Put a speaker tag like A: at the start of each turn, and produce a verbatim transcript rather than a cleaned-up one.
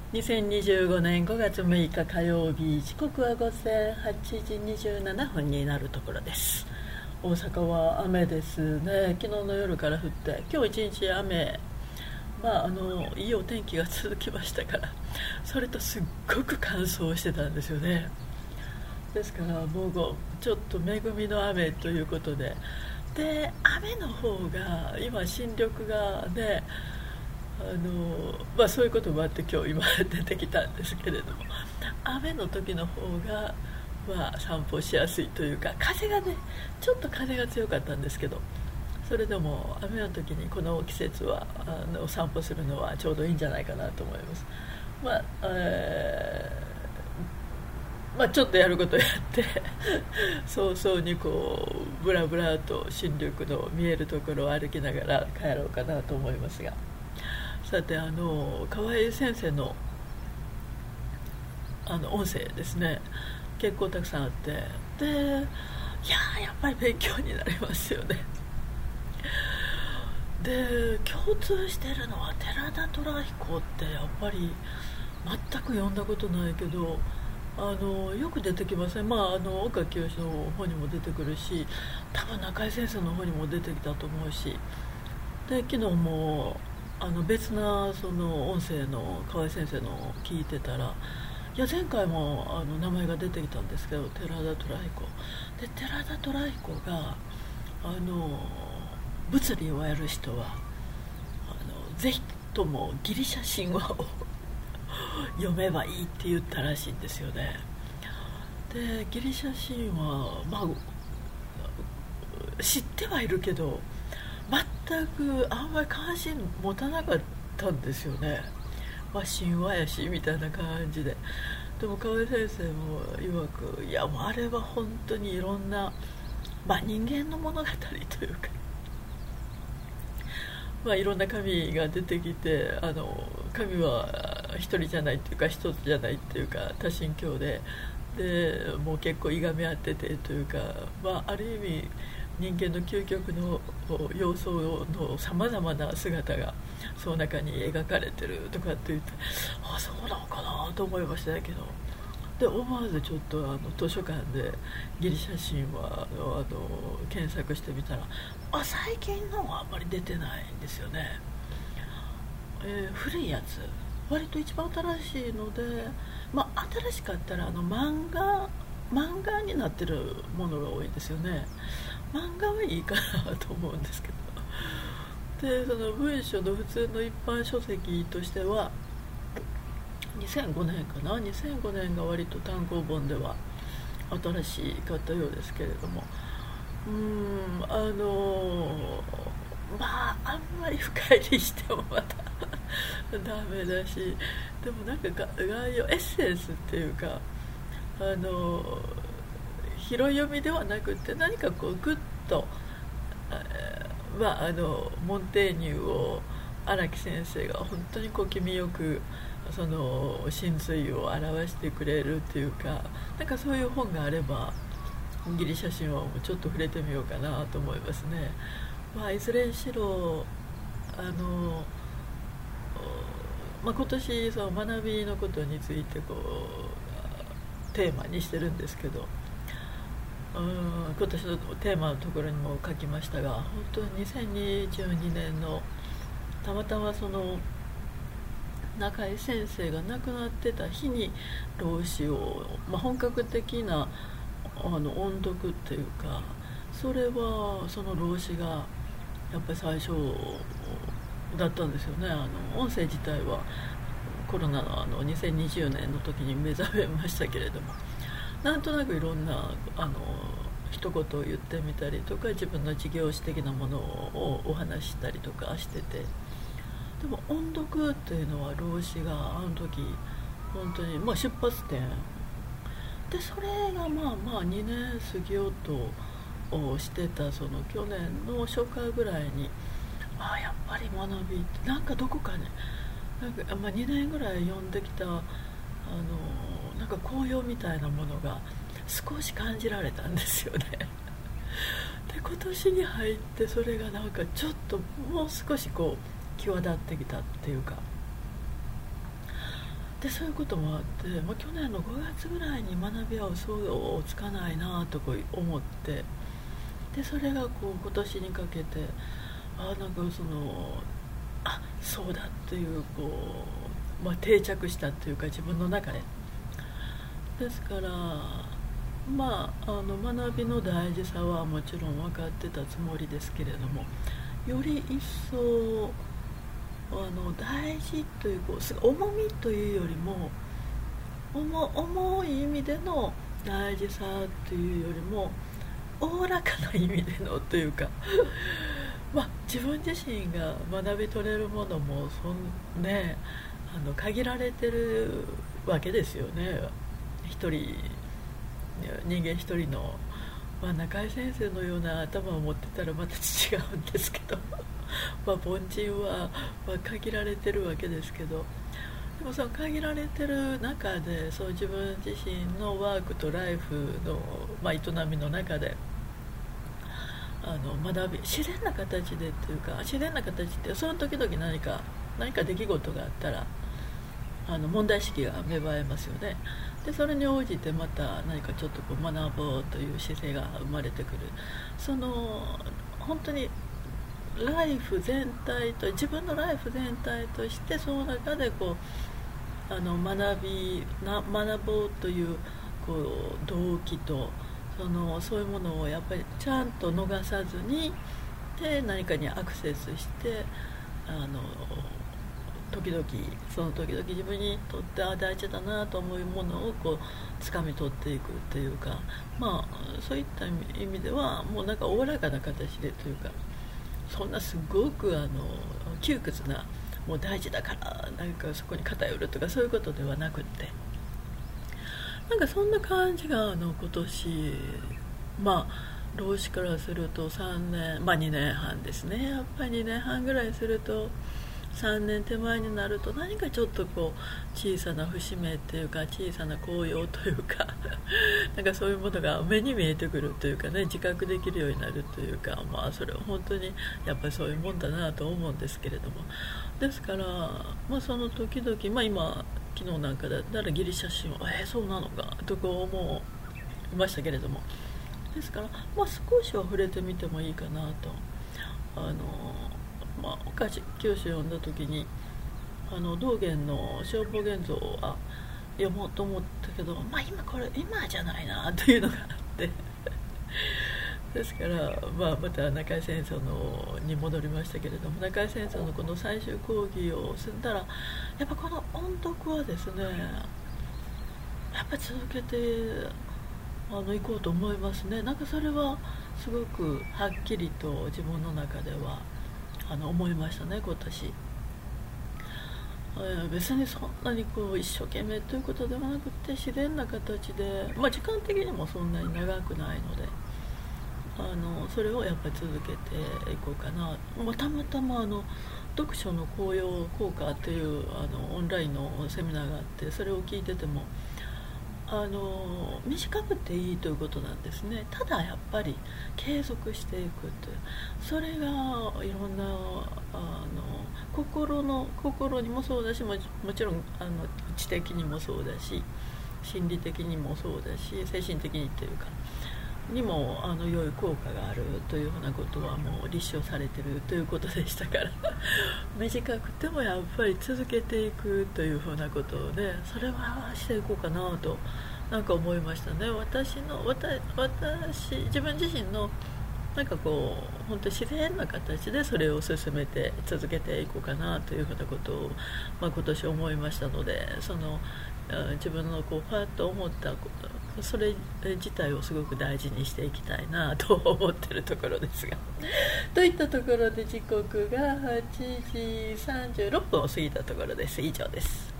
A: にせんにじゅうごねんごがつむいか火曜日、時刻は午前はちじにじゅうななふんになるところです。大阪は雨ですね。昨日の夜から降って、今日一日雨、まあ、あのいいお天気が続きましたから、それとすっごく乾燥してたんですよね。ですからもうちょっと恵みの雨ということで、で雨の方が今新緑がね、あのまあ、そういうこともあって今日今出てきたんですけれども、雨の時の方が、まあ、散歩しやすいというか、風がねちょっと風が強かったんですけど、それでも雨の時にこの季節はあの散歩するのはちょうどいいんじゃないかなと思います。まあえーまあ、ちょっとやることやって早々にこうブラブラと新緑の見えるところを歩きながら帰ろうかなと思いますが、さて、あの河合先生のあの音声ですね、結構たくさんあって、でいややっぱり勉強になりますよね。で共通してるのは寺田虎彦って、やっぱり全く読んだことないけど、あのよく出てきません、まあ、あの岡清の方にも出てくるし、多分中井先生の方にも出てきたと思うし、で昨日もあの別なその音声の河合先生のを聞いてたら、いや前回もあの名前が出てきたんですけど、寺田虎彦で、寺田虎彦があの物理をやる人はあのぜひともギリシャ神話を読めばいいって言ったらしいんですよね。でギリシャ神話、まあ、知ってはいるけど全くあんまり関心持たなかったんですよね。まあ、神話やしみたいな感じで。でも河合先生も曰く、いやもうあれは本当にいろんな、まあ、人間の物語というか、まあ、いろんな神が出てきて、あの神は一人じゃないっていうか一つじゃないっていうか多神教で、でもう結構いがみ合っててというか、まあ、ある意味人間の究極の様相のさまざまな姿がその中に描かれてるとかって言って、ああそうなのかなと思いましたけど、で思わずちょっとあの図書館でギリシャ神話のあの検索してみたら、あ最近のはあんまり出てないんですよね。えー、古いやつ割と一番新しいので、まあ、新しかったらあの漫画漫画になってるものが多いですよね。漫画はいいかなと思うんですけど、でその文章の普通の一般書籍としてはにせんごねんかな、にせんごねんが割と単行本では新しかったようですけれども、うーんあのまああんまり深入りしてもまたダメだし、でもなんか概要エッセンスっていうか、あの広読みではなくて何かこうグッと、まあ、あのモンテーニュを荒木先生が本当に小気味よくその真髄を表してくれるっていうか、なんかそういう本があればギリシャ神話もちょっと触れてみようかなと思いますね。まあ、いずれにしろあの、まあ、今年その学びのことについてこうテーマにしてるんですけど、うん今年のテーマのところにも書きましたが、本当ににせんにじゅうにねんのたまたまその中井先生が亡くなってた日に老子を、まあ、本格的なあの音読っていうか、それはその老子がやっぱり最初だったんですよね。あの音声自体はコロナの、あのにせんにじゅうねんの時に目覚めましたけれども、なんとなくいろんなあの一言を言ってみたりとか、自分の事業史的なものをお話ししたりとかしてて、でも音読っていうのは老子があの時本当に、まあ、出発点で、それがまあまあにねん過ぎようとしてたその去年の初夏ぐらいに、ああやっぱり学びってなんかどこかね、なんか、まあ、にねんぐらい読んできたあのなんか紅葉みたいなものが少し感じられたんですよね。で今年に入ってそれがなんかちょっともう少しこう際立ってきたっていうか、 でそういうこともあって、まあ、去年のごがつぐらいに学びは嘘をつかないなとこう思って、でそれがこう今年にかけてあなんかそのあそうだっていうこう、まあ、定着したっていうか自分の中でですから、まあ、あの学びの大事さはもちろん分かってたつもりですけれども、より一層あの大事というこう重みというよりも 重, 重い意味での大事さというよりもおおらかな意味でのというかまあ自分自身が学び取れるものもそん、ね、あの限られてるわけですよね。一人人間一人の、まあ、中井先生のような頭を持ってたらまた違うんですけどまあ凡人は、まあ、限られてるわけですけど、でもその限られてる中でその自分自身のワークとライフの、まあ、営みの中であの学び自然な形でっていうか、自然な形ってその時々何か何か出来事があったらあの問題意識が芽生えますよね。でそれに応じてまた何かちょっとこう学ぼうという姿勢が生まれてくる。その本当にライフ全体と自分のライフ全体としてその中でこうあの学びな学ぼうというこう動機とそのそういうものをやっぱりちゃんと逃さずにで何かにアクセスしてあの時々その時々自分にとってあ大事だなと思うものをこう掴み取っていくというか、まあそういった意味ではもうなんかおおらかな形でというか、そんなすごくあの窮屈なもう大事だからなんかそこに偏るとかそういうことではなくって、なんかそんな感じがあの今年まあ老子からするとさんねんまあにねんはんですね。やっぱりにねんはんぐらいするとさんねん手前になると何かちょっとこう小さな節目っていうか小さな紅葉というかなんかそういうものが目に見えてくるというかね、自覚できるようになるというか、まあそれは本当にやっぱりそういうもんだなと思うんですけれども、ですから、まあ、その時々、まあ、今昨日なんかだったらギリシャ神話えー、そうなのかとか思いましたけれども、ですから、まあ、少しは触れてみてもいいかなと。あのまあ、昔教師を読んだ時にあの道元の消防現像は読もうと思ったけど、まあ、今これ今じゃないなというのがあってですから、まあ、また中井戦争のに戻りましたけれども、中井戦争のこの最終講義を済んだらやっぱこの音読はですねやっぱ続けてあの行こうと思いますね。なんかそれはすごくはっきりと自分の中ではあの思いましたね今年。えー、別にそんなにこう一生懸命ということではなくて自然な形で、まあ、時間的にもそんなに長くないのであのそれをやっぱり続けていこうかな。まあ、たまたまあの読書の効用効果というあのオンラインのセミナーがあって、それを聞いててもあの短くていいということなんですね。ただやっぱり継続していくという、それがいろんなあの心の心にもそうだし、ももちろんあの知的にもそうだし心理的にもそうだし精神的にというかにもあの良い効果があるというふうなことはもう立証されているということでしたから短くてもやっぱり続けていくというふうなことをね、それはしていこうかなとなんか思いましたね。私の私私自分自身のなんかこう本当に自然な形でそれを進めて続けていこうかなというふうなことを、まあ、今年思いましたので、その自分のこうパッと思ったことそれ自体をすごく大事にしていきたいなと思っているところですがといったところで時刻がはちじさんじゅうろっぷんを過ぎたところです。以上です。